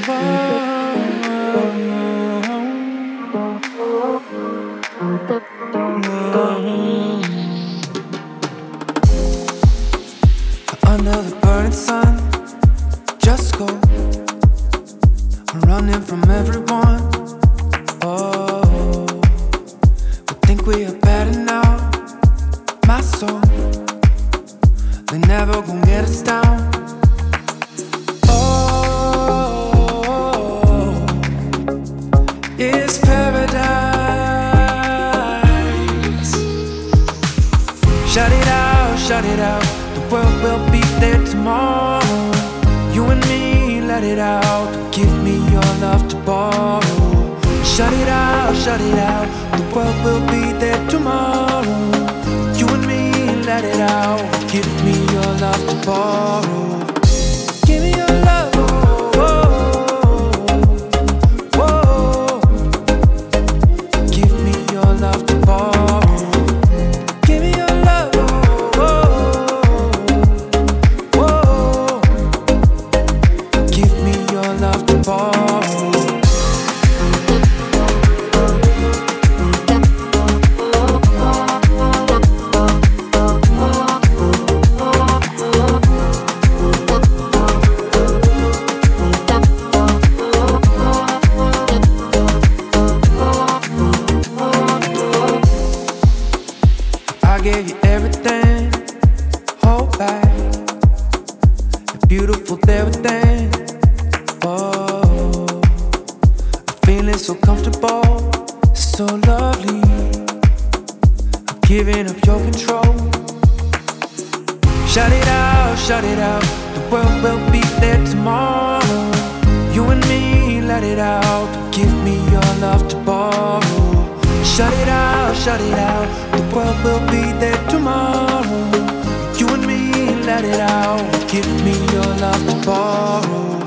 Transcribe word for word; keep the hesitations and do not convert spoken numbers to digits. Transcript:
Under the burning sun, just go. I'm running from everyone. Oh, we think we are better now. My soul, they never gon' get us down. Oh, it's paradise. Shout it out, shout it out. The world will be there tomorrow. You and me, let it out. Give me your love to borrow. Shut it out, shut it out. The world will be there tomorrow. You and me, let it out. Give me your love to borrow. Give me your love. Oh, oh, oh. Give me your love to borrow. Give me your love. Oh, oh, oh. Give me your love to borrow. I gave you everything, hold back. You're beautiful there within. Oh, I'm feeling so comfortable, so lovely. I'm giving up your control. Shout it out, shout it out. The world will be there tomorrow. You and me, let it out. Give me your love to borrow. Shut it out, shut it out. The world will be there tomorrow. You and me, let it out. Give me your love to borrow.